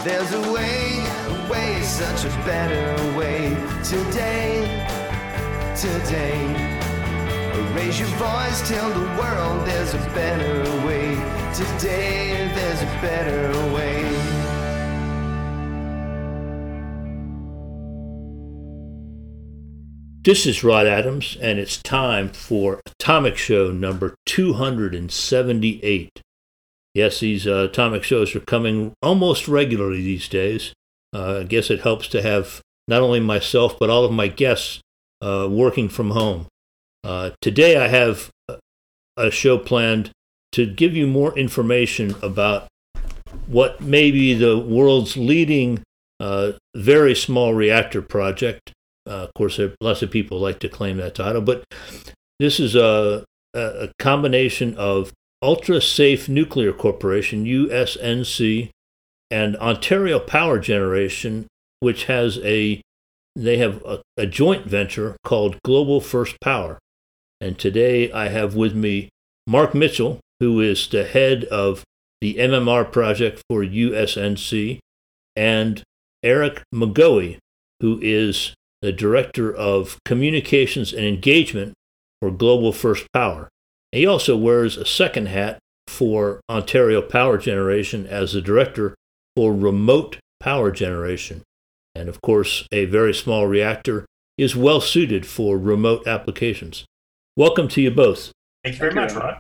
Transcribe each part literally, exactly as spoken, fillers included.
There's a way, a way, such a better way. Today, today. Raise your voice, tell the world there's a better way. Today, there's a better way. This is Rod Adams, and it's time for Atomic Show number two hundred seventy-eight. Yes, these uh, Atomic Shows are coming almost regularly these days. Uh, I guess it helps to have not only myself, but all of my guests uh, working from home. Uh, today I have a show planned to give you more information about what may be the world's leading uh, very small reactor project. Uh, of course, there are lots of people like to claim that title, but this is a, a combination of Ultra Safe Nuclear Corporation, U S N C, and Ontario Power Generation, which has a, they have a, a joint venture called Global First Power. And today I have with me Mark Mitchell, who is the head of the M M R project for U S N C, and Eric McGoey, who is the director of communications and engagement for Global First Power. He also wears a second hat for Ontario Power Generation as the director for remote power generation. And of course, a very small reactor is well suited for remote applications. Welcome to you both. Thank you very much, Rod.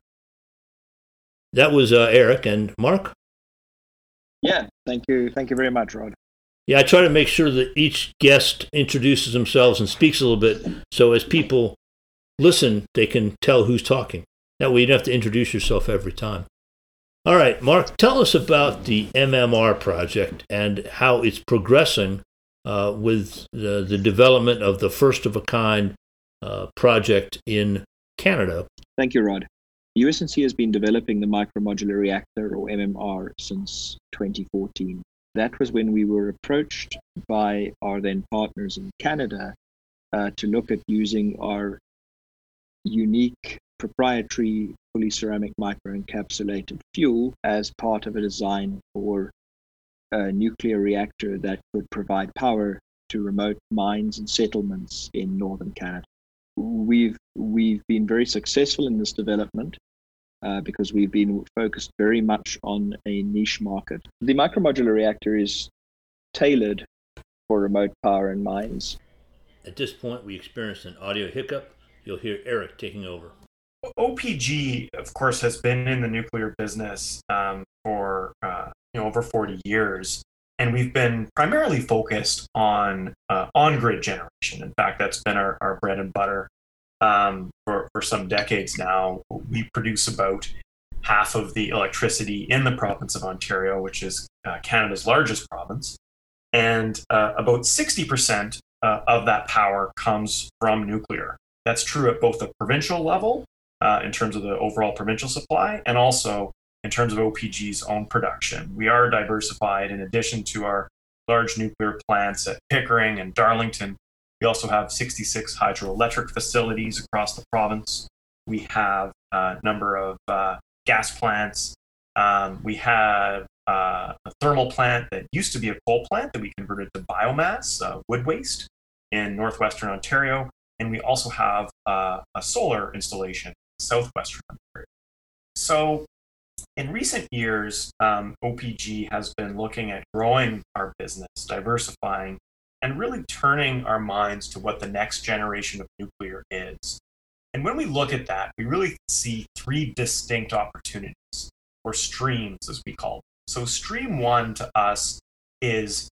That was uh, Eric. And Mark? Yeah, thank you. Thank you very much, Rod. Yeah, I try to make sure that each guest introduces themselves and speaks a little bit, so as people listen, they can tell who's talking. That way you don't have to introduce yourself every time. All right, Mark, tell us about the M M R project and how it's progressing uh, with the, the development of the first-of-a-kind uh, project in Canada. Thank you, Rod. U S N C has been developing the micromodular reactor, or M M R, since twenty fourteen. That was when we were approached by our then partners in Canada uh, to look at using our unique proprietary fully ceramic microencapsulated fuel as part of a design for a nuclear reactor that could provide power to remote mines and settlements in northern Canada. We've we've been very successful in this development uh, because we've been focused very much on a niche market. The micromodular reactor is tailored for remote power and mines. At this point, we experienced an audio hiccup. You'll hear Eric taking over. O P G, of course, has been in the nuclear business um, for uh, you know over forty years, and we've been primarily focused on uh, on-grid generation. In fact, that's been our, our bread and butter um, for, for some decades now. We produce about half of the electricity in the province of Ontario, which is uh, Canada's largest province, and uh, about sixty percent uh, of that power comes from nuclear. That's true at both the provincial level, uh, in terms of the overall provincial supply, and also in terms of O P G's own production. We are diversified. In addition to our large nuclear plants at Pickering and Darlington, we also have sixty-six hydroelectric facilities across the province. We have a number of uh, gas plants. Um, we have uh, a thermal plant that used to be a coal plant that we converted to biomass, uh, wood waste, in northwestern Ontario. And we also have uh, a solar installation in southwestern Ontario. So in recent years, um, O P G has been looking at growing our business, diversifying, and really turning our minds to what the next generation of nuclear is. And when we look at that, we really see three distinct opportunities, or streams, as we call them. So stream one to us is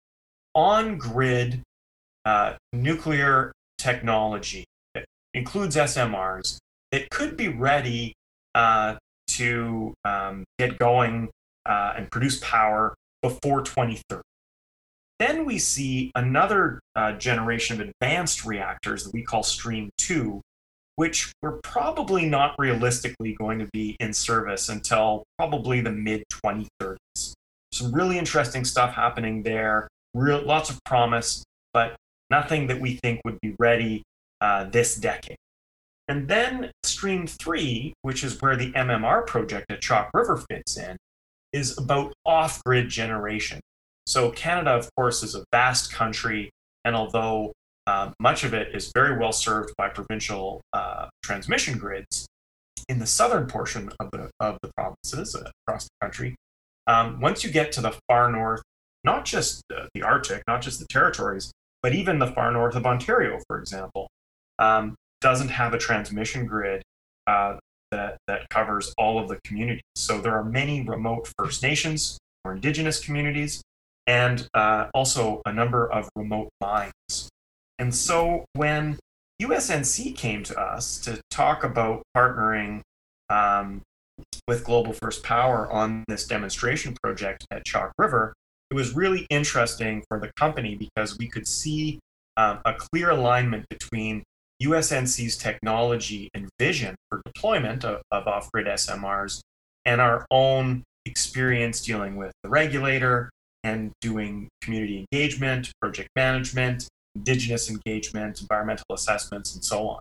on-grid uh, nuclear technology that includes S M Rs that could be ready uh, to um, get going uh, and produce power before twenty thirty. Then we see another uh, generation of advanced reactors that we call Stream two, which we're probably not realistically going to be in service until probably the mid twenty thirties. Some really interesting stuff happening there, real, lots of promise, but nothing that we think would be ready uh, this decade. And then Stream three, which is where the M M R project at Chalk River fits in, is about off-grid generation. So Canada, of course, is a vast country, and although uh, much of it is very well served by provincial uh, transmission grids, in the southern portion of the of the provinces uh, across the country, um, once you get to the far north, not just the, the Arctic, not just the territories, but even the far north of Ontario, for example, um, doesn't have a transmission grid uh, that, that covers all of the communities. So there are many remote First Nations or Indigenous communities, and uh, also a number of remote mines. And so when U S N C came to us to talk about partnering um, with Global First Power on this demonstration project at Chalk River, it was really interesting for the company because we could see um, a clear alignment between U S N C's technology and vision for deployment of, of off-grid S M Rs and our own experience dealing with the regulator and doing community engagement, project management, Indigenous engagement, environmental assessments, and so on.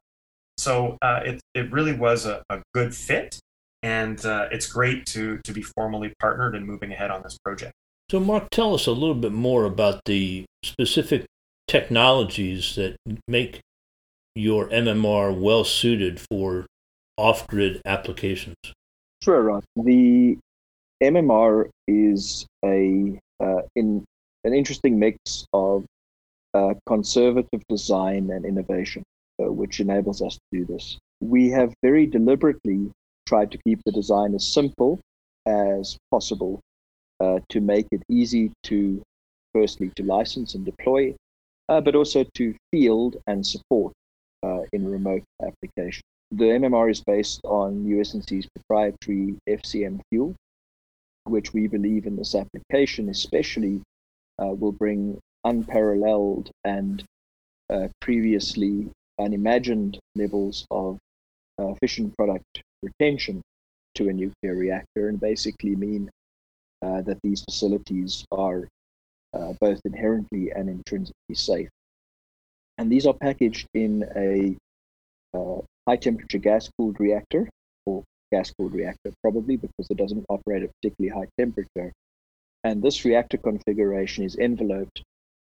So uh, it, it really was a, a good fit, and uh, it's great to, to be formally partnered and moving ahead on this project. So Mark, tell us a little bit more about the specific technologies that make your M M R well suited for off-grid applications. Sure, Ron. The M M R is a uh, in an interesting mix of uh, conservative design and innovation, uh, which enables us to do this. We have very deliberately tried to keep the design as simple as possible uh, to make it easy to, firstly, to license and deploy, uh, but also to field and support uh, in remote applications. The M M R is based on U S N C's proprietary F C M fuel, which we believe in this application especially uh, will bring unparalleled and uh, previously unimagined levels of uh, fission product retention to a nuclear reactor, and basically mean uh, that these facilities are uh, both inherently and intrinsically safe. And these are packaged in a uh, high-temperature gas-cooled reactor, or gas-cooled reactor probably, because it doesn't operate at particularly high temperature. And this reactor configuration is enveloped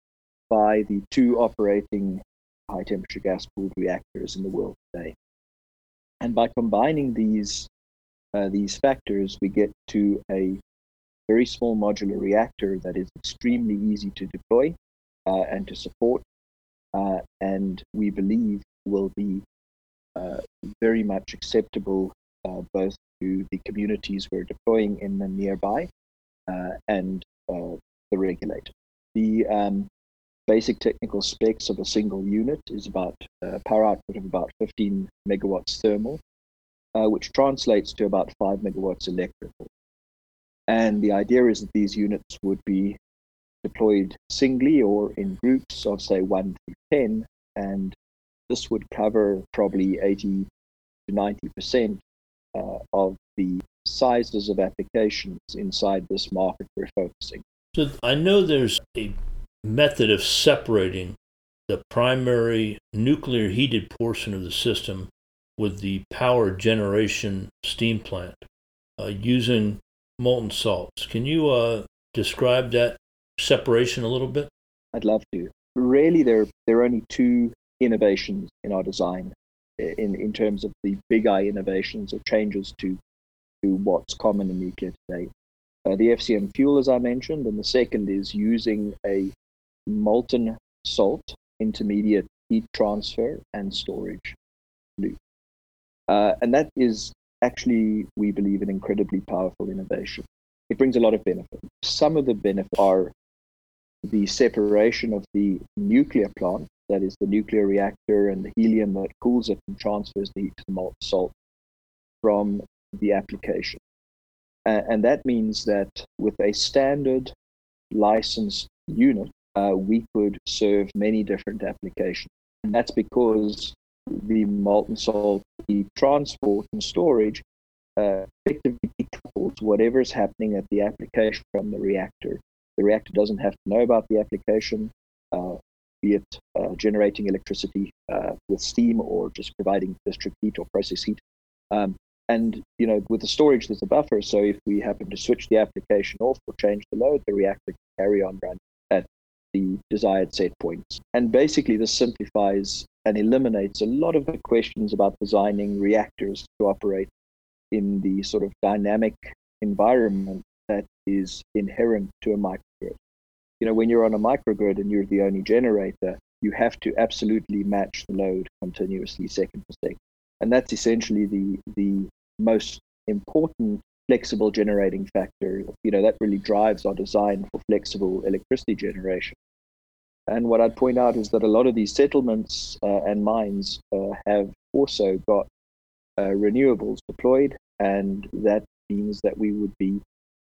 by the two operating high-temperature gas-cooled reactors in the world today. And by combining these uh, these factors, we get to a very small modular reactor that is extremely easy to deploy uh, and to support, uh, and we believe will be uh, very much acceptable uh, both to the communities we're deploying in the nearby uh, and uh, the regulator. The um, basic technical specs of a single unit is about uh, power output of about fifteen megawatts thermal, uh, which translates to about five megawatts electrical. And the idea is that these units would be deployed singly or in groups of, say, one through ten, and this would cover probably eighty to ninety percent uh, of the sizes of applications inside this market we're focusing. So I know there's a method of separating the primary nuclear heated portion of the system with the power generation steam plant uh, using molten salts. Can you uh, describe that separation a little bit? I'd love to. Really, there, there are only two innovations in our design in, in terms of the big I innovations or changes to, to what's common in nuclear today. Uh, the F C M fuel, as I mentioned, and the second is using a molten salt intermediate heat transfer and storage loop. Uh, and that is actually, we believe, an incredibly powerful innovation. It brings a lot of benefit. Some of the benefits are the separation of the nuclear plant, that is the nuclear reactor and the helium that cools it and transfers the heat to the molten salt, from the application. Uh, and that means that with a standard licensed unit, uh, we could serve many different applications. And that's because the molten salt, the transport and storage uh, effectively decouples whatever is happening at the application from the reactor. The reactor doesn't have to know about the application, uh, be it uh, generating electricity uh, with steam or just providing district heat or process heat. Um, And, you know, with the storage, there's a buffer. So if we happen to switch the application off or change the load, the reactor can carry on running at the desired set points. And basically, this simplifies and eliminates a lot of the questions about designing reactors to operate in the sort of dynamic environment that is inherent to a microgrid. You know, when you're on a microgrid and you're the only generator, you have to absolutely match the load continuously, second for second. And that's essentially the the most important flexible generating factor. You know, that really drives our design for flexible electricity generation. And what I'd point out is that a lot of these settlements uh, and mines uh, have also got uh, renewables deployed, and that means that we would be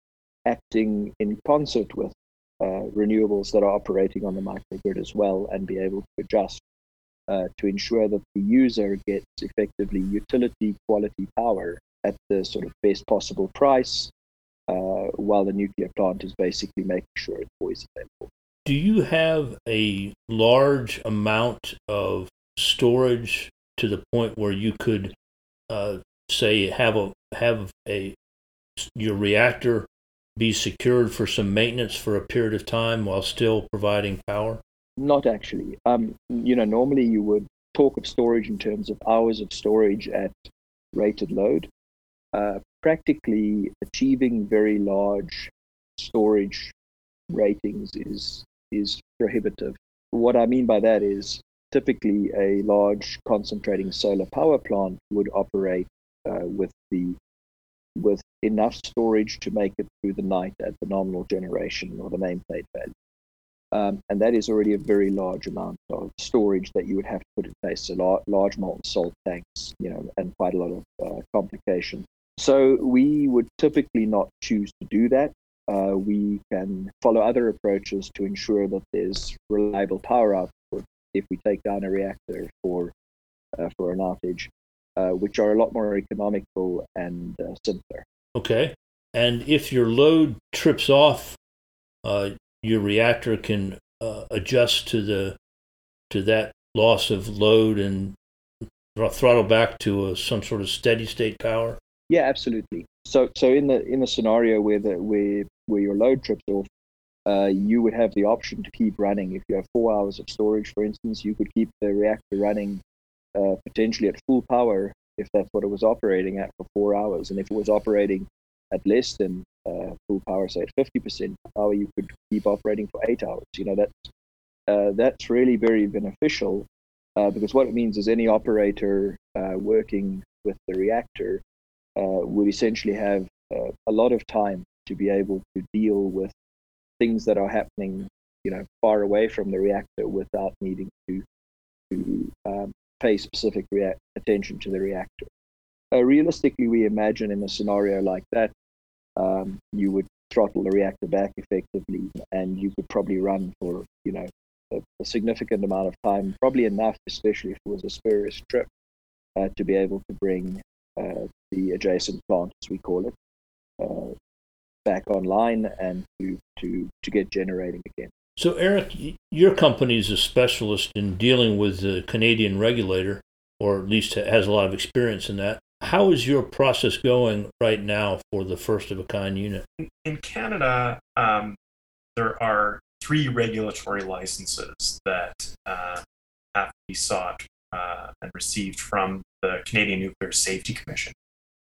acting in concert with uh, renewables that are operating on the microgrid as well, and be able to adjust uh, to ensure that the user gets effectively utility quality power at the sort of best possible price, uh, while the nuclear plant is basically making sure it's always available. Do you have a large amount of storage to the point where you could, uh, say, have a have a your reactor be secured for some maintenance for a period of time while still providing power? Not actually. Um, you know, normally you would talk of storage in terms of hours of storage at rated load. Uh, practically achieving very large storage ratings is is prohibitive. What I mean by that is typically a large concentrating solar power plant would operate uh, with the with enough storage to make it through the night at the nominal generation or the nameplate value. Um, and that is already a very large amount of storage that you would have to put in place. So lar- large molten salt tanks, you know, and quite a lot of uh, complications. So we would typically not choose to do that. Uh, we can follow other approaches to ensure that there's reliable power output if we take down a reactor for uh, for an outage, uh, which are a lot more economical and uh, simpler. Okay. And if your load trips off, uh, your reactor can uh, adjust to the to that loss of load and throttle back to a, some sort of steady state power. Yeah, absolutely. So, so in the in the scenario where the where where your load trips off, uh, you would have the option to keep running. If you have four hours of storage, for instance, you could keep the reactor running uh, potentially at full power if that's what it was operating at for four hours. And if it was operating at less than uh, full power, say at fifty percent power, you could keep operating for eight hours. You know, that's uh, that's really very beneficial uh, because what it means is any operator uh, working with the reactor Uh, would essentially have uh, a lot of time to be able to deal with things that are happening, you know, far away from the reactor without needing to to um, pay specific rea- attention to the reactor. Uh, realistically, we imagine in a scenario like that, um, you would throttle the reactor back effectively, and you could probably run for, you know, a, a significant amount of time, probably enough, especially if it was a spurious trip, uh, to be able to bring Uh, the adjacent plant, as we call it, uh, back online and to, to, to get generating again. So, Eric, your company is a specialist in dealing with the Canadian regulator, or at least has a lot of experience in that. How is your process going right now for the first-of-a-kind unit? In Canada, um, there are three regulatory licenses that uh, have to be sought uh, and received from the Canadian Nuclear Safety Commission.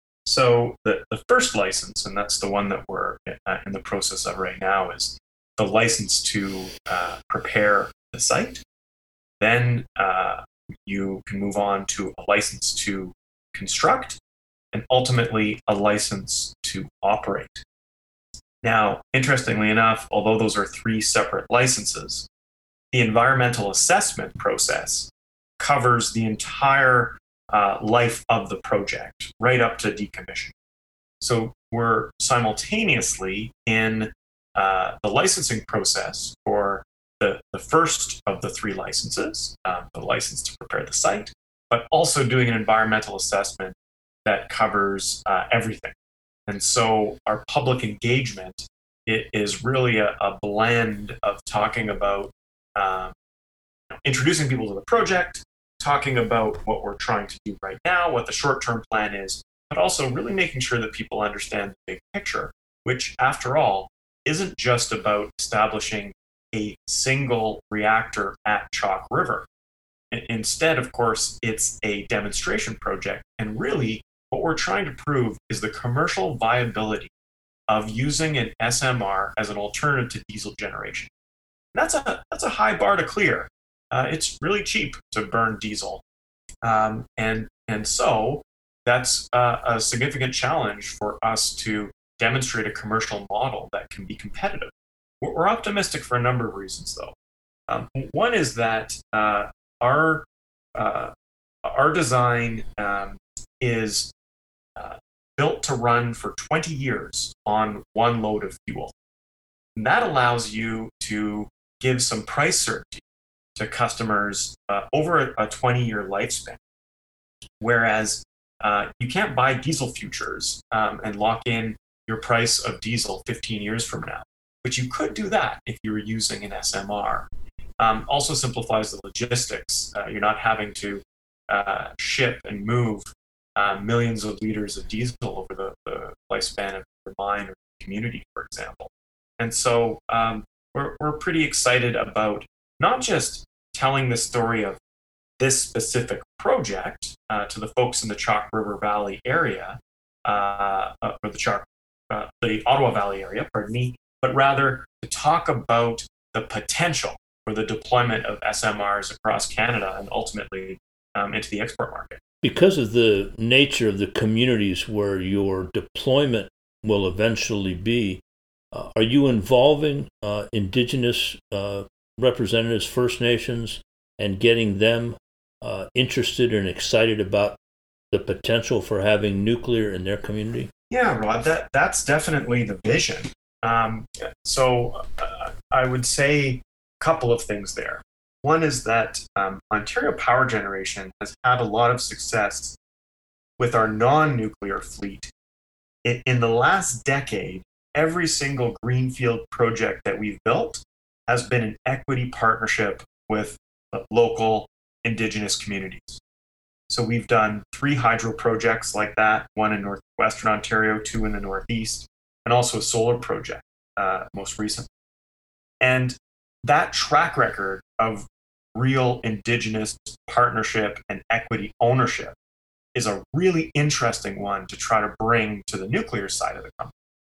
So the, the first license, and that's the one that we're in the process of right now, is the license to uh, prepare the site. Then uh, you can move on to a license to construct, and ultimately a license to operate. Now, interestingly enough, although those are three separate licenses, the environmental assessment process covers the entire uh, life of the project, right up to decommission. So we're simultaneously in uh, the licensing process for the, the first of the three licenses, um, the license to prepare the site, but also doing an environmental assessment that covers uh, everything. And so our public engagement, it is really a, a blend of talking about um, introducing people to the project, talking about what we're trying to do right now, what the short-term plan is, but also really making sure that people understand the big picture, which, after all, isn't just about establishing a single reactor at Chalk River. Instead, of course, it's a demonstration project, and really what we're trying to prove is the commercial viability of using an S M R as an alternative to diesel generation. That's a that's a high bar to clear. Uh, it's really cheap to burn diesel, um, and and so that's uh, a significant challenge for us to demonstrate a commercial model that can be competitive. We're optimistic for a number of reasons, though. Um, one is that uh, our uh, our design um, is uh, built to run for twenty years on one load of fuel. And that allows you to give some price certainty to customers uh, over a twenty-year lifespan. Whereas uh, you can't buy diesel futures um, and lock in your price of diesel fifteen years from now. But you could do that if you were using an S M R. Um, also simplifies the logistics. Uh, you're not having to uh, ship and move uh, millions of liters of diesel over the, the lifespan of your mine or community, for example. And so um, we're, we're pretty excited about not just telling the story of this specific project uh, to the folks in the Chalk River Valley area, uh, or the Chalk, uh, the Ottawa Valley area, pardon me, but rather to talk about the potential for the deployment of S M Rs across Canada and ultimately um, into the export market. Because of the nature of the communities where your deployment will eventually be, uh, are you involving uh, Indigenous uh, representatives, First Nations, and getting them uh, interested and excited about the potential for having nuclear in their community? Yeah, Rod, that, that's definitely the vision. Um, so uh, I would say a couple of things there. One is that um, Ontario Power Generation has had a lot of success with our non-nuclear fleet. In, in the last decade, every single greenfield project that we've built has been an equity partnership with local Indigenous communities. So we've done three hydro projects like that, one in northwestern Ontario, two in the northeast, and also a solar project uh, most recently. And that track record of real Indigenous partnership and equity ownership is a really interesting one to try to bring to the nuclear side of the company.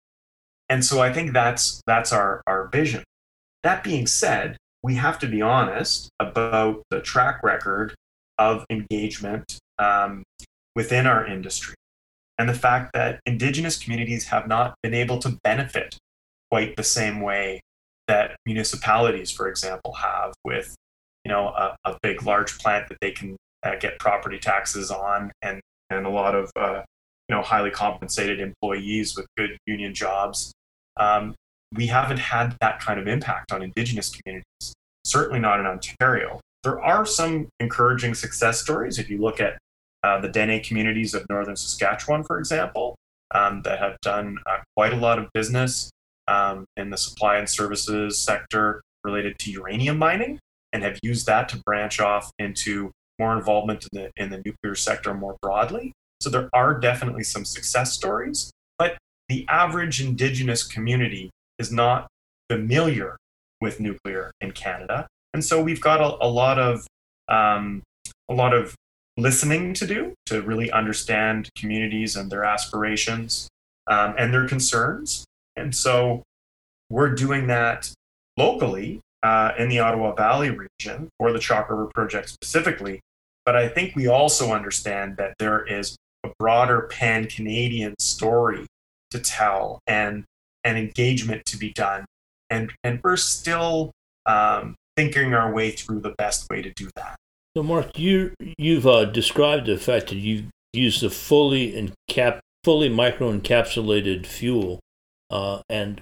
And so I think that's that's our, our vision. That being said, we have to be honest about the track record of engagement um, within our industry, and the fact that Indigenous communities have not been able to benefit quite the same way that municipalities, for example, have with, you know, a, a big, large plant that they can uh, get property taxes on, and and a lot of uh, you know highly compensated employees with good union jobs. Um, we haven't had that kind of impact on Indigenous communities. Certainly not in Ontario. There are some encouraging success stories. If you look at uh, the Dene communities of northern Saskatchewan, for example, um, that have done uh, quite a lot of business um, in the supply and services sector related to uranium mining, and have used that to branch off into more involvement in the in the nuclear sector more broadly. So there are definitely some success stories, but the average Indigenous community is not familiar with nuclear in Canada, and so we've got a, a lot of um, a lot of listening to do to really understand communities and their aspirations um, and their concerns. And so we're doing that locally uh, in the Ottawa Valley region for the Chalk River project specifically. But I think we also understand that there is a broader pan-Canadian story to tell and an engagement to be done. And, and we're still um, thinking our way through the best way to do that. So, Mark, you, you've uh, described the fact that you use the fully encap, fully microencapsulated fuel, uh, and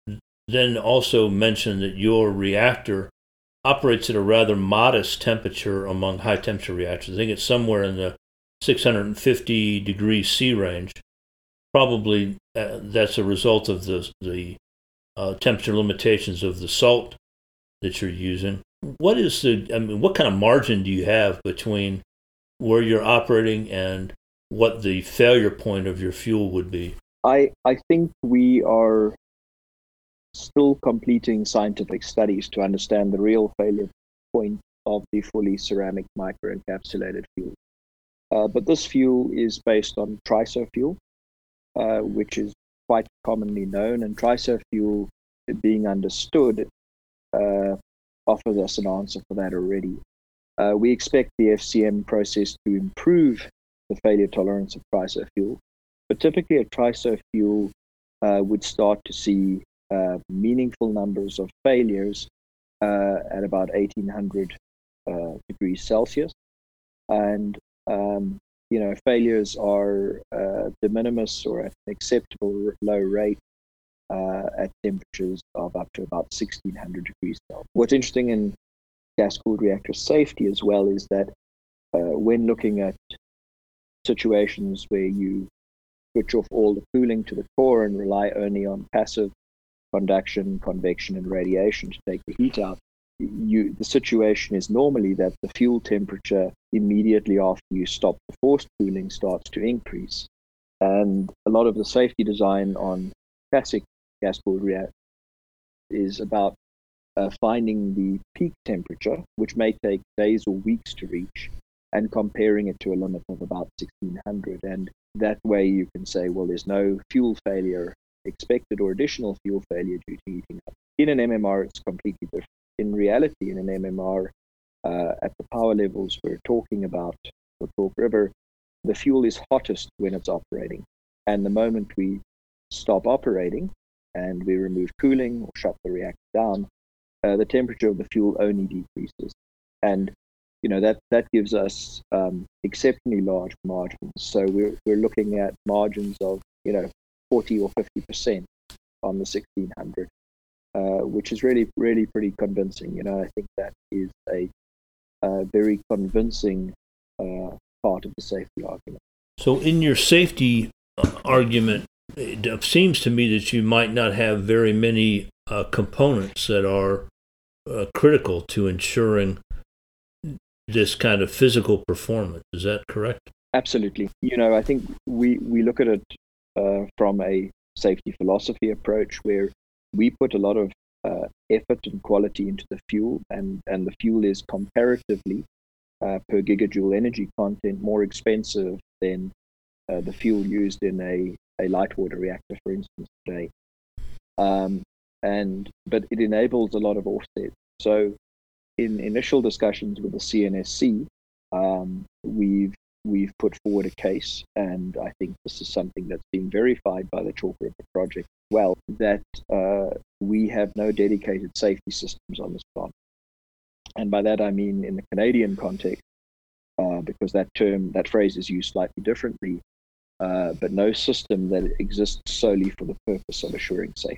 then also mentioned that your reactor operates at a rather modest temperature among high-temperature reactors. I think it's somewhere in the six hundred fifty degree C range. Probably uh, that's a result of the the uh, temperature limitations of the salt that you're using. What is the? I mean, what kind of margin do you have between where you're operating and what the failure point of your fuel would be? I, I think we are still completing scientific studies to understand the real failure point of the fully ceramic microencapsulated fuel. Uh, but this fuel is based on TRISO fuel, uh, which is quite commonly known, and TRISO fuel, being understood, uh, offers us an answer for that already. Uh, we expect the F C M process to improve the failure tolerance of TRISO fuel, but typically a TRISO fuel uh, would start to see uh, meaningful numbers of failures uh, at about eighteen hundred uh, degrees Celsius. And, um, you know, failures are uh, de minimis or at an acceptable low rate uh, at temperatures of up to about sixteen hundred degrees Celsius. What's interesting in gas-cooled reactor safety as well is that uh, when looking at situations where you switch off all the cooling to the core and rely only on passive conduction, convection, and radiation to take the heat out, you the situation is normally that the fuel temperature immediately after you stop the forced cooling starts to increase. And a lot of the safety design on classic gas-cooled reactors is about uh, finding the peak temperature, which may take days or weeks to reach, and comparing it to a limit of about sixteen hundred. And that way you can say, well, there's no fuel failure expected or additional fuel failure due to heating up. In an M M R, it's completely different. In reality, in an M M R, uh, at the power levels we're talking about for Talk River, the fuel is hottest when it's operating. And the moment we stop operating and we remove cooling or shut the reactor down, uh, the temperature of the fuel only decreases. And you know that that gives us um, exceptionally large margins. So we're we're looking at margins of you know forty or fifty percent on the sixteen hundred, uh, which is really really pretty convincing. You know, I think that is a, a very convincing uh, part of the safety argument. So, in your safety uh, argument, it seems to me that you might not have very many uh, components that are uh, critical to ensuring this kind of physical performance. Is that correct? Absolutely. You know, I think we, we look at it uh, from a safety philosophy approach where we put a lot of uh, effort and quality into the fuel, and, and the fuel is comparatively uh, per gigajoule energy content more expensive than uh, the fuel used in a, a light water reactor, for instance, today. Um, and but it enables a lot of offset. So in initial discussions with the C N S C, um, we've we've put forward a case, and I think this is something that's been verified by the Chalk River project as well, that uh, we have no dedicated safety systems on this plant. And by that I mean in the Canadian context, uh, because that term, that phrase is used slightly differently, uh, but no system that exists solely for the purpose of assuring safety.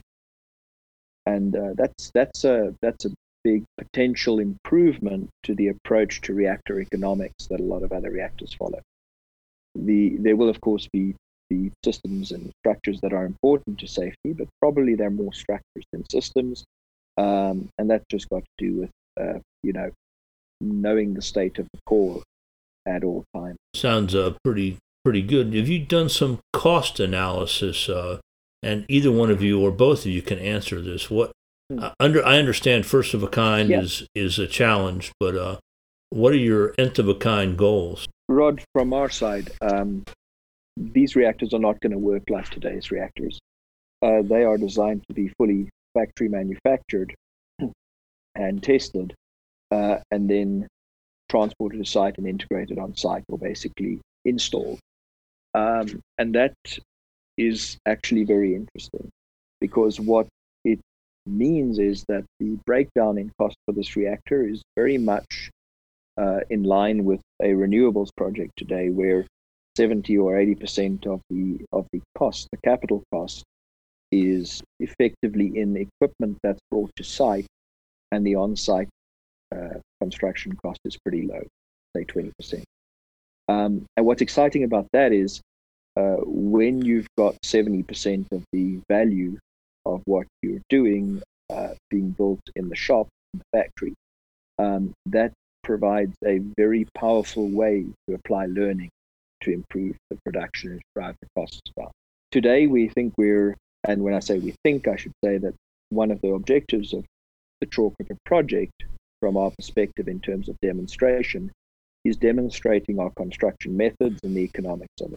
And uh, that's that's a that's a big potential improvement to the approach to reactor economics that a lot of other reactors follow. The there will of course be the systems and structures that are important to safety, but probably they're more structures than systems, um, and that's just got to do with uh, you know knowing the state of the core at all times. Sounds uh, pretty pretty good. Have you done some cost analysis? Uh, and either one of you or both of you can answer this. What Uh, under, I understand first of a kind yeah. is is a challenge, but uh, what are your nth of a kind goals? Rod, from our side, um, these reactors are not going to work like today's reactors. Uh, they are designed to be fully factory manufactured and tested, uh, and then transported to site and integrated on site, or basically installed. Um, and that is actually very interesting, because what it means is that the breakdown in cost for this reactor is very much uh, in line with a renewables project today, where seventy or eighty percent of the of the cost, the capital cost, is effectively in equipment that's brought to site, and the on-site uh, construction cost is pretty low, say twenty percent. Um, and what's exciting about that is uh, when you've got seventy percent of the value of what you're doing uh, being built in the shop, in the factory, um, that provides a very powerful way to apply learning to improve the production and drive the costs down. Today, we think we're, and when I say we think, I should say that one of the objectives of the Chalk River project, from our perspective in terms of demonstration, is demonstrating our construction methods and the economics of it.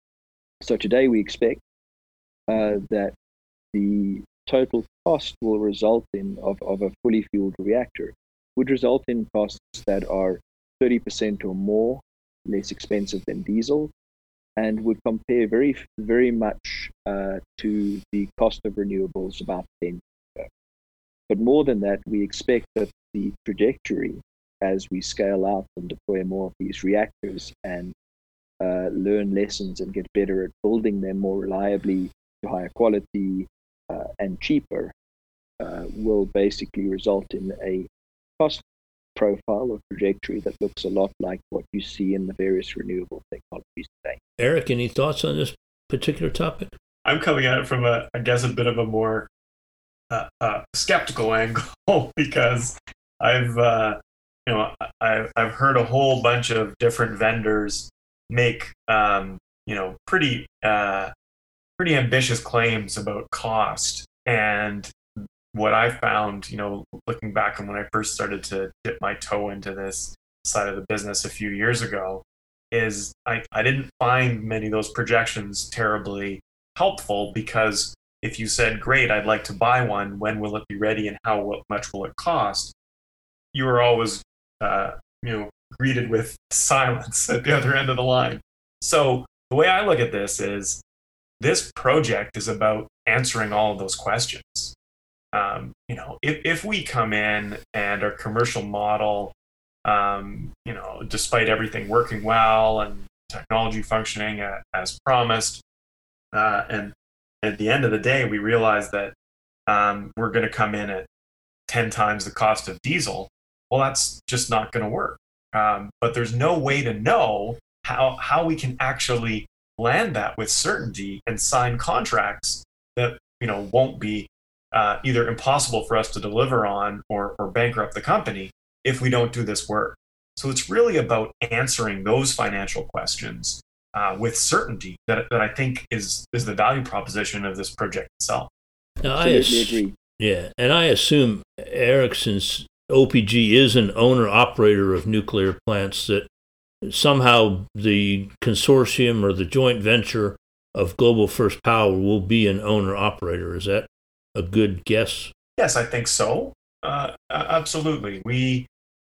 So today we expect uh, that the total cost will result in, of, of a fully fueled reactor, would result in costs that are thirty percent or more less expensive than diesel, and would compare very, very much uh, to the cost of renewables about ten years ago. But more than that, we expect that the trajectory as we scale out and deploy more of these reactors and uh, learn lessons and get better at building them more reliably to higher quality uh, and cheaper, uh, will basically result in a cost profile or trajectory that looks a lot like what you see in the various renewable technologies today. Eric, any thoughts on this particular topic? I'm coming at it from a, I guess, a bit of a more uh, uh, skeptical angle because I've, uh, you know, I've I've heard a whole bunch of different vendors make, um, you know, pretty uh, pretty ambitious claims about cost. And what I found, you know, looking back on when I first started to dip my toe into this side of the business a few years ago, is I, I didn't find many of those projections terribly helpful, because if you said, great, I'd like to buy one, when will it be ready and how much will it cost? You were always, uh, you know, greeted with silence at the other end of the line. So the way I look at this is, this project is about answering all of those questions. Um, you know, if, if we come in and our commercial model, um, you know, despite everything working well and technology functioning uh, as promised, uh, and at the end of the day, we realize that um, we're going to come in at ten times the cost of diesel, well, that's just not going to work. Um, but there's no way to know how, how we can actually land that with certainty and sign contracts that, you know, won't be Uh, either impossible for us to deliver on or, or bankrupt the company if we don't do this work. So it's really about answering those financial questions uh, with certainty that, that I think is is the value proposition of this project itself. Now, I Absolutely ass- agree. Yeah, and I assume, Eric, since O P G is an owner-operator of nuclear plants, that somehow the consortium or the joint venture of Global First Power will be an owner-operator. Is that a good guess? Yes, I think so. Uh, absolutely. We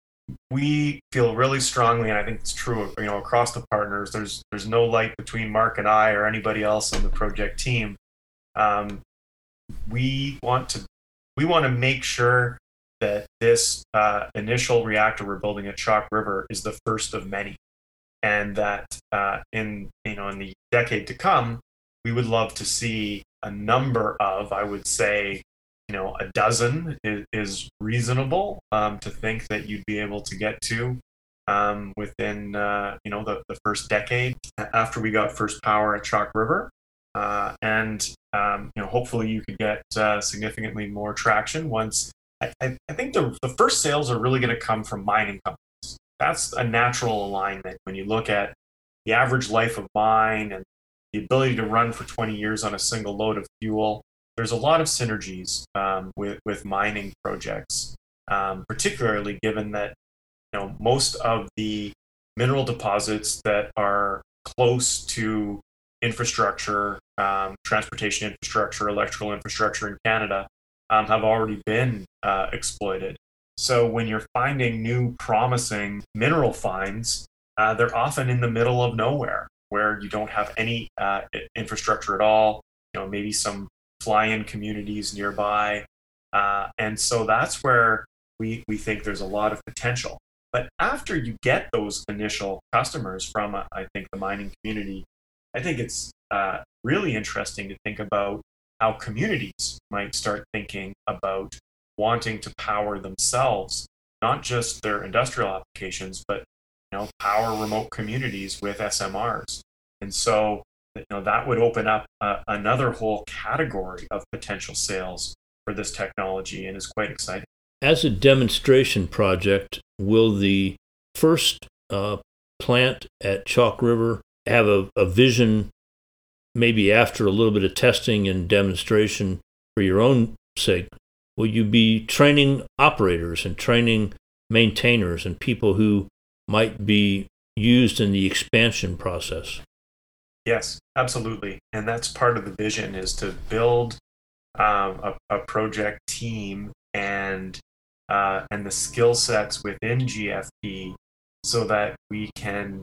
we feel really strongly, and I think it's true, you know, across the partners. There's there's no light between Mark and I or anybody else on the project team. Um, we want to we want to make sure that this uh, initial reactor we're building at Chalk River is the first of many, and that uh, in you know in the decade to come, we would love to see a number of, I would say, you know, a dozen is, is reasonable um, to think that you'd be able to get to um, within, uh, you know, the, the first decade after we got first power at Chalk River. Uh, and, um, you know, hopefully you could get uh, significantly more traction once. I, I, I think the, the first sales are really going to come from mining companies. That's a natural alignment when you look at the average life of mine and the ability to run for twenty years on a single load of fuel. There's a lot of synergies um, with, with mining projects, um, particularly given that, you know, most of the mineral deposits that are close to infrastructure, um, transportation infrastructure, electrical infrastructure in Canada um, have already been uh, exploited. So when you're finding new promising mineral finds, uh, they're often in the middle of nowhere, where you don't have any uh, infrastructure at all, you know, maybe some fly-in communities nearby. Uh, and so that's where we, we think there's a lot of potential. But after you get those initial customers from, uh, I think, the mining community, I think it's uh, really interesting to think about how communities might start thinking about wanting to power themselves, not just their industrial applications, but you know, power remote communities with S M Rs. And so, you know, that would open up uh, another whole category of potential sales for this technology, and is quite exciting. As a demonstration project, will the first uh, plant at Chalk River have a, a vision, maybe after a little bit of testing and demonstration for your own sake, will you be training operators and training maintainers and people who might be used in the expansion process? Yes, absolutely. And that's part of the vision, is to build um, a, a project team and uh, and the skill sets within G F P so that we can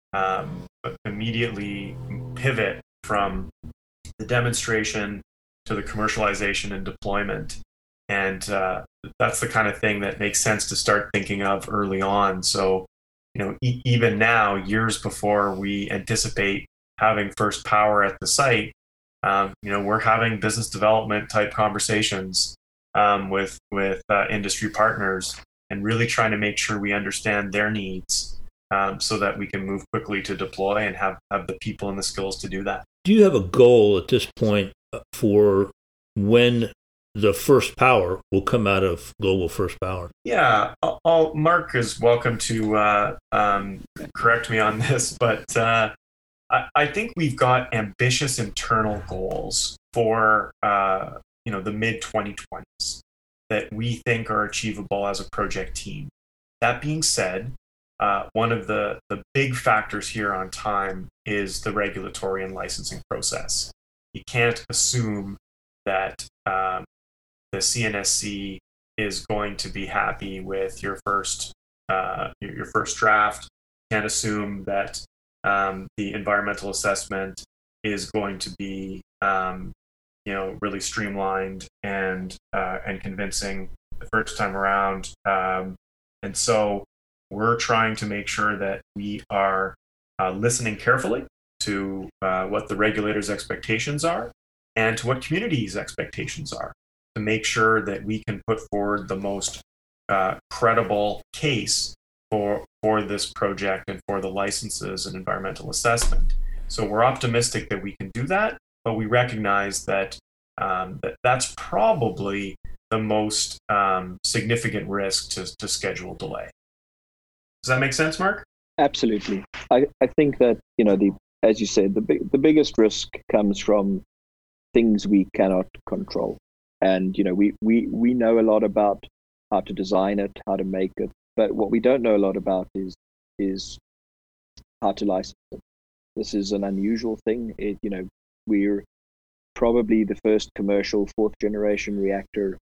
um, immediately pivot from the demonstration to the commercialization and deployment. And uh, that's the kind of thing that makes sense to start thinking of early on. So, you know, e- even now, years before we anticipate having first power at the site, um, you know, we're having business development type conversations um, with with uh, industry partners and really trying to make sure we understand their needs um, so that we can move quickly to deploy and have, have the people and the skills to do that. Do you have a goal at this point for when the first power will come out of Global First Power? Yeah, I'll, I'll, Mark is welcome to uh, um, correct me on this, but uh, I, I think we've got ambitious internal goals for uh, you know the mid twenty twenties that we think are achievable as a project team. That being said, uh, one of the, the big factors here on time is the regulatory and licensing process. You can't assume that um, the C N S C is going to be happy with your first uh, your, your first draft. You can't assume that um, the environmental assessment is going to be um, you know really streamlined and uh, and convincing the first time around. Um, and so we're trying to make sure that we are uh, listening carefully to uh, what the regulators' expectations are and to what communities' expectations are, to make sure that we can put forward the most uh, credible case for for this project and for the licenses and environmental assessment. So we're optimistic that we can do that, but we recognize that um, that that's probably the most um, significant risk to, to schedule delay. Does that make sense, Mark? Absolutely. I, I think that, you know, the as you said, the big, the biggest risk comes from things we cannot control. And, you know, we, we, we know a lot about how to design it, how to make it, but what we don't know a lot about is is how to license it. This is an unusual thing. It, you know, we're probably the first commercial fourth generation reactor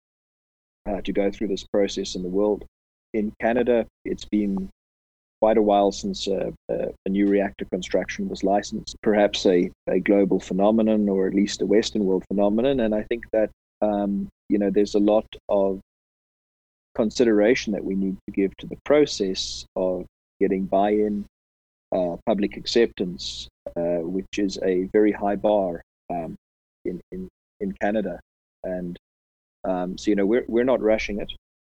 uh, to go through this process in the world. In Canada, it's been quite a while since uh, uh, a new reactor construction was licensed, perhaps a, a global phenomenon or at least a Western world phenomenon. And I think that, um, you know, there's a lot of consideration that we need to give to the process of getting buy-in, uh, public acceptance, uh, which is a very high bar um, in, in, in Canada. And um, so, you know, we're, we're not rushing it,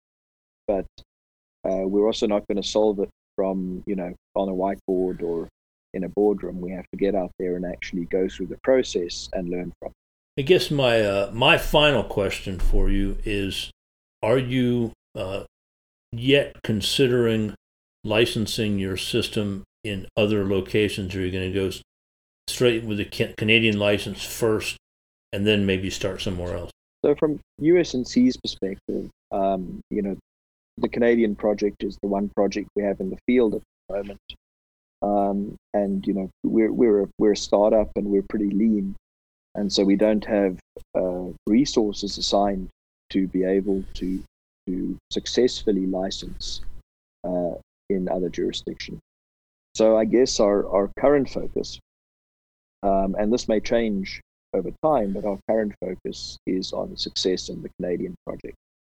but uh, we're also not going to solve it from, you know, on a whiteboard or in a boardroom. We have to get out there and actually go through the process and learn from it. I guess my uh, my final question for you is, are you uh, yet considering licensing your system in other locations, or are you going to go straight with the Canadian license first and then maybe start somewhere else? So from U S N C's perspective, um, you know, the Canadian project is the one project we have in the field at the moment. Um, and, you know, we're, we're, a, we're a startup and we're pretty lean. And so we don't have uh, resources assigned to be able to, to successfully license uh, in other jurisdictions. So I guess our, our current focus, um, and this may change over time, but our current focus is on success in the Canadian project.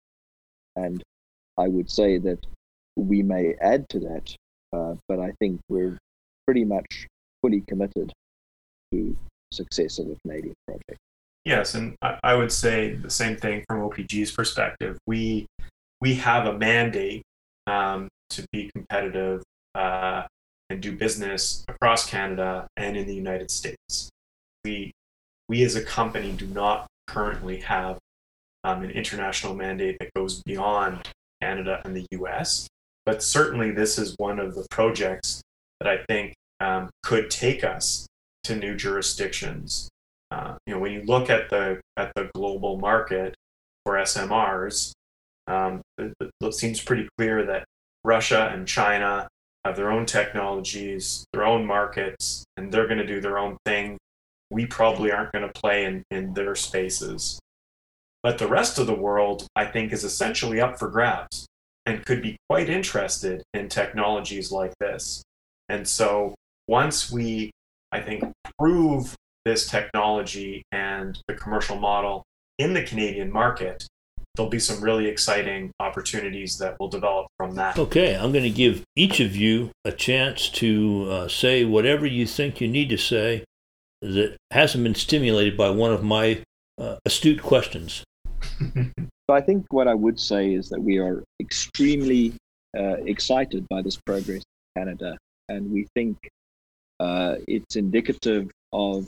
And I would say that we may add to that, uh, but I think we're pretty much fully committed to success of the Canadian project. Yes, and I would say the same thing from O P G's perspective. We we have a mandate um, to be competitive uh, and do business across Canada and in the United States. We we as a company do not currently have um, an international mandate that goes beyond Canada and the U S, but certainly this is one of the projects that I think um, could take us to new jurisdictions. Uh, you know, when you look at the at the global market for S M Rs, um, it, it seems pretty clear that Russia and China have their own technologies, their own markets, and they're going to do their own thing. We probably aren't going to play in, in their spaces. But the rest of the world, I think, is essentially up for grabs and could be quite interested in technologies like this. And so once we, I think, prove this technology and the commercial model in the Canadian market, there'll be some really exciting opportunities that will develop from that. Okay, I'm going to give each of you a chance to uh, say whatever you think you need to say that hasn't been stimulated by one of my uh, astute questions. So I think what I would say is that we are extremely uh, excited by this progress in Canada, and we think uh, it's indicative of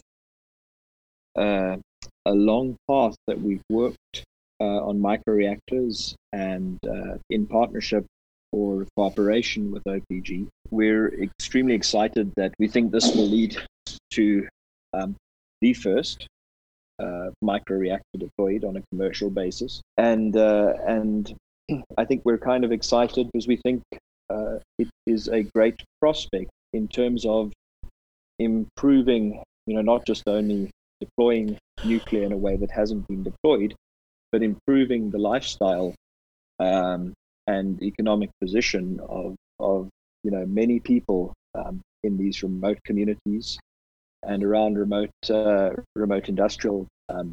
uh, a long path that we've worked uh, on microreactors and uh, in partnership or cooperation with O P G. We're extremely excited that we think this will lead to um, the first uh, microreactor deployed on a commercial basis. And uh, and I think we're kind of excited because we think uh, it is a great prospect in terms of improving, you know, not just only deploying nuclear in a way that hasn't been deployed, but improving the lifestyle um, and economic position of, of you know, many people um, in these remote communities and around remote uh, remote industrial um,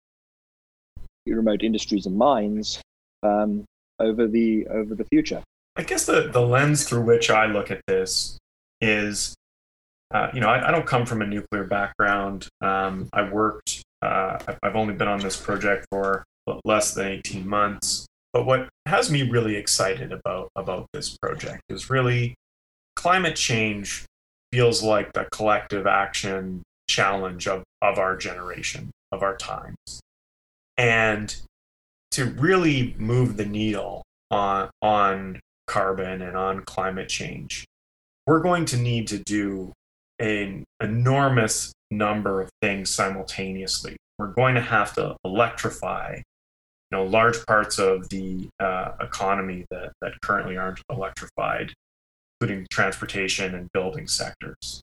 remote industries and mines um, over the over the future. I guess the, the lens through which I look at this is, uh, you know, I, I don't come from a nuclear background. Um, I worked, uh, I've only been on this project for less than eighteen months. But what has me really excited about, about this project is really climate change feels like the collective action challenge of, of our generation, of our times. And to really move the needle on, on carbon and on climate change, we're going to need to do an enormous number of things simultaneously. We're going to have to electrify, you know, large parts of the uh, economy that, that currently aren't electrified, including transportation and building sectors.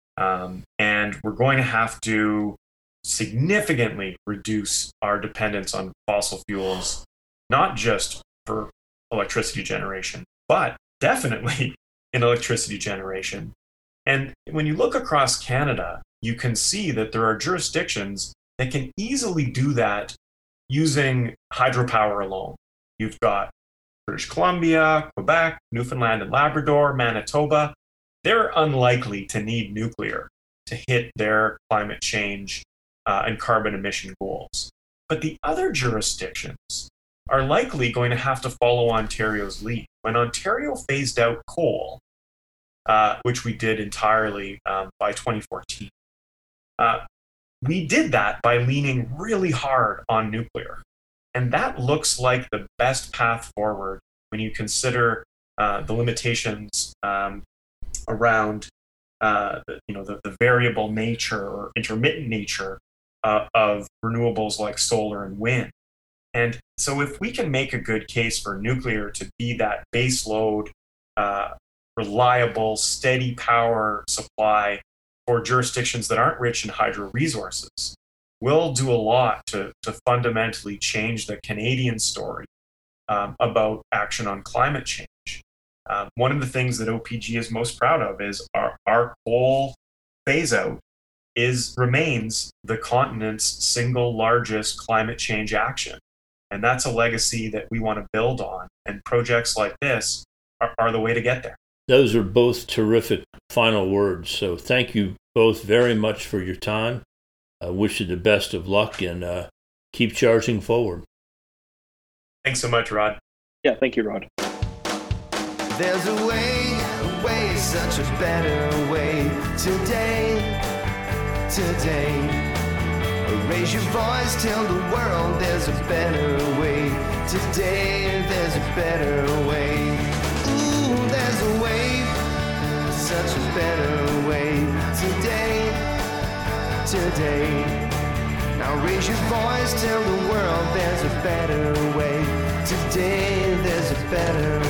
Um, and we're going to have to significantly reduce our dependence on fossil fuels, not just for electricity generation, but definitely in electricity generation. And when you look across Canada, you can see that there are jurisdictions that can easily do that using hydropower alone. You've got British Columbia, Quebec, Newfoundland and Labrador, Manitoba. They're unlikely to need nuclear to hit their climate change uh, and carbon emission goals. But the other jurisdictions are likely going to have to follow Ontario's lead. When Ontario phased out coal, uh, which we did entirely um, by twenty fourteen, uh, we did that by leaning really hard on nuclear. And that looks like the best path forward when you consider uh, the limitations um, around uh, the, you know, the, the variable nature or intermittent nature uh, of renewables like solar and wind. And so if we can make a good case for nuclear to be that base load, uh, reliable, steady power supply for jurisdictions that aren't rich in hydro resources, will do a lot to, to fundamentally change the Canadian story um, about action on climate change. Um, one of the things that O P G is most proud of is our, our coal phase out is remains the continent's single largest climate change action. And that's a legacy that we want to build on. And projects like this are, are the way to get there. Those are both terrific final words. So thank you both very much for your time. I wish you the best of luck and uh, keep charging forward. Thanks so much, Rod. Yeah, thank you, Rod. There's a way, a way, such a better way. Today, today. Raise your voice, tell the world there's a better way. Today, there's a better way. Ooh, there's a way, such a better way. today, today. Now raise your voice, tell the world there's a better way. Today there's a better